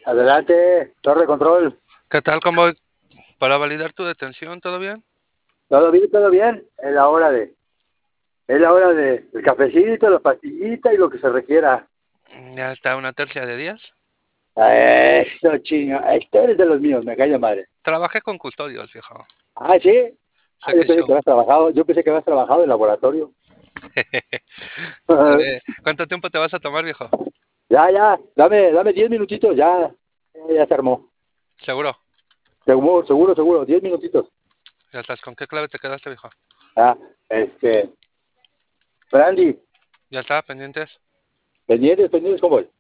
Adelante, torre control. ¿Qué tal, convoy? Para validar tu detención, ¿todo bien? ¿Todo bien? ¿Todo bien? Es la hora de el cafecito, la pastillita y lo que se requiera. Ya está una tercia de días. Eso, chinga. Este eres de los míos, me cae de madre. Trabajé con custodios, viejo. Ah, ¿sí? Sé Yo que pensé que show. habías trabajado, en laboratorio. A ver, ¿cuánto tiempo te vas a tomar, viejo? Ya, dame 10 minutitos, ya se armó. ¿Seguro? Seguro, 10 minutitos. Ya estás. ¿Con qué clave te quedaste, viejo? Ah, este, Brandy, ¿Ya está? ¿Pendientes? pendientes, ¿cómo voy?